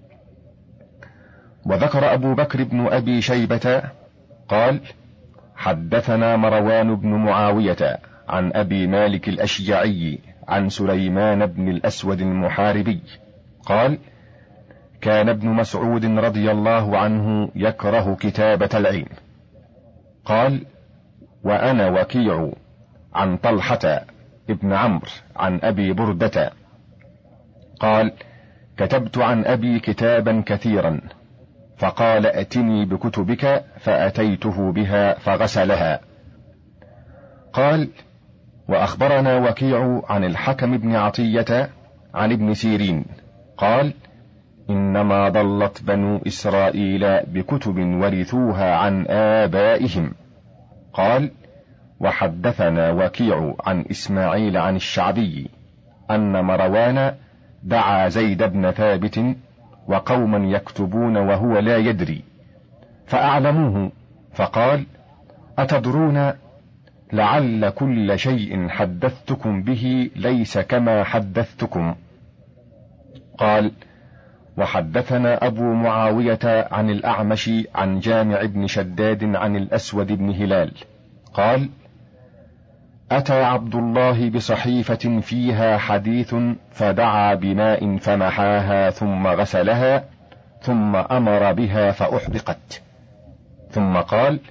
وذكر أبو بكر بن أبي شيبة قال: حدثنا مروان بن معاوية عن أبي مالك الأشجعي عن سليمان بن الأسود المحاربي قال: كان ابن مسعود رضي الله عنه يكره كتابة العلم. قال: وأنا وكيع عن طلحة ابن عمرو عن أبي بردة قال: كتبت عن أبي كتابا كثيرا، فقال: ائتني بكتبك، فأتيته بها فغسلها. قال: وأخبرنا وكيع عن الحكم بن عطية عن ابن سيرين قال: إنما ضلت بنو إسرائيل بكتب ورثوها عن آبائهم. قال: وحدثنا وكيع عن إسماعيل عن الشعبي أن مروان دعا زيد بن ثابت وقوما يكتبون وهو لا يدري، فأعلموه، فقال: أتدرون لعل كل شيء حدثتكم به ليس كما حدثتكم. قال: وحدثنا أبو معاوية عن الأعمش عن جامع بن شداد عن الأسود بن هلال قال: أتى عبد الله بصحيفة فيها حديث فدعا بماء فمحاها ثم غسلها ثم أمر بها فأحرقت. ثم قال: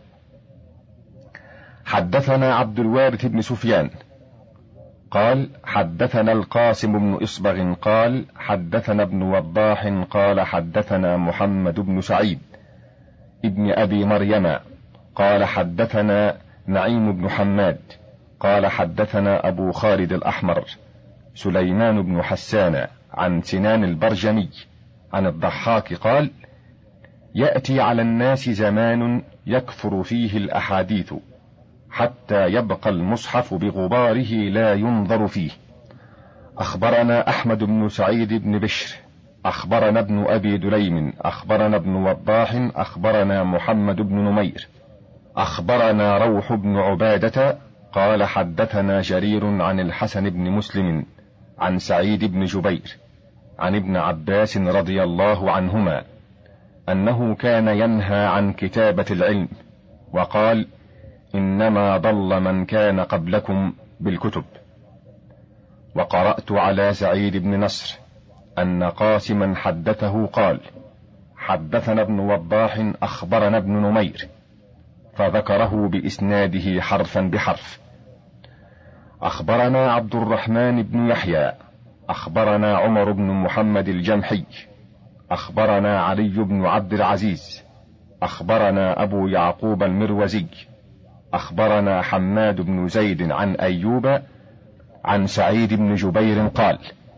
حدثنا عبد الوارث بن سفيان قال: حدثنا القاسم بن إصبغ قال: حدثنا ابن وضاح قال: حدثنا محمد بن سعيد ابن أبي مريم قال: حدثنا نعيم بن حماد قال: حدثنا أبو خالد الأحمر سليمان بن حسان عن سنان البرجمي عن الضحاك قال: يأتي على الناس زمان يكثر فيه الأحاديث حتى يبقى المصحف بغباره لا ينظر فيه. أخبرنا أحمد بن سعيد بن بشر أخبرنا ابن أبي دليم أخبرنا ابن وضاح أخبرنا محمد بن نمير أخبرنا روح بن عبادة قال: حدثنا جرير عن الحسن بن مسلم عن سعيد بن جبير عن ابن عباس رضي الله عنهما أنه كان ينهى عن كتابة العلم، وقال: إنما ضل من كان قبلكم بالكتب. وقرأت على سعيد بن نصر أن قاسما حدثه قال: حدثنا ابن وضاح أخبرنا ابن نمير، فذكره بإسناده حرفا بحرف. أخبرنا عبد الرحمن بن يحيى أخبرنا عمر بن محمد الجمحي أخبرنا علي بن عبد العزيز أخبرنا أبو يعقوب المروزي أخبرنا حماد بن زيد عن أيوب عن سعيد بن جبير قال: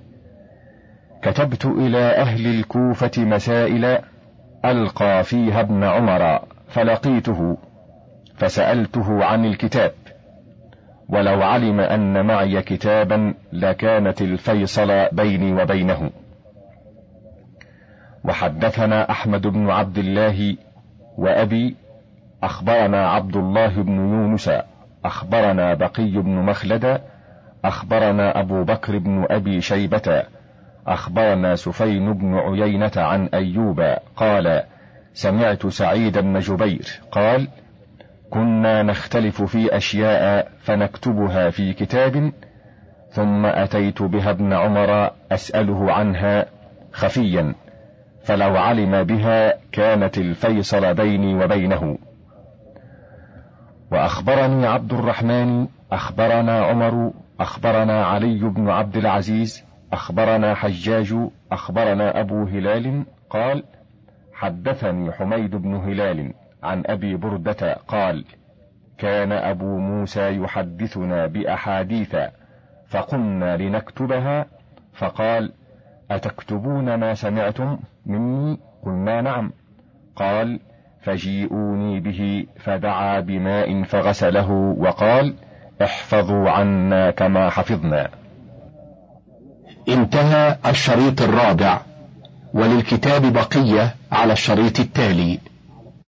كتبت إلى أهل الكوفة مسائل ألقى فيها ابن عمر، فلقيته فسألته عن الكتاب، ولو علم أن معي كتابا لكانت الفيصل بيني وبينه. وحدثنا أحمد بن عبد الله وأبي أخبرنا عبد الله بن يونس أخبرنا بقي بن مخلد أخبرنا أبو بكر بن أبي شيبة أخبرنا سفين بن عيينة عن أيوب قال: سمعت سعيد بن جبير قال: كنا نختلف في أشياء فنكتبها في كتاب، ثم أتيت بها ابن عمر أسأله عنها خفيا، فلو علم بها كانت الفيصل بيني وبينه. وأخبرني عبد الرحمن أخبرنا عمر أخبرنا علي بن عبد العزيز أخبرنا حجاج أخبرنا أبو هلال قال: حدثني حميد بن هلال عن أبي بردة قال: كان أبو موسى يحدثنا بأحاديث فقلنا لنكتبها، فقال: أتكتبون ما سمعتم مني؟ قلنا قال نعم. قال فجيئوني به، فدعا بماء فغسله وقال احفظوا عنا كما حفظنا. انتهى الشريط الرابع، وللكتاب بقية على الشريط التالي.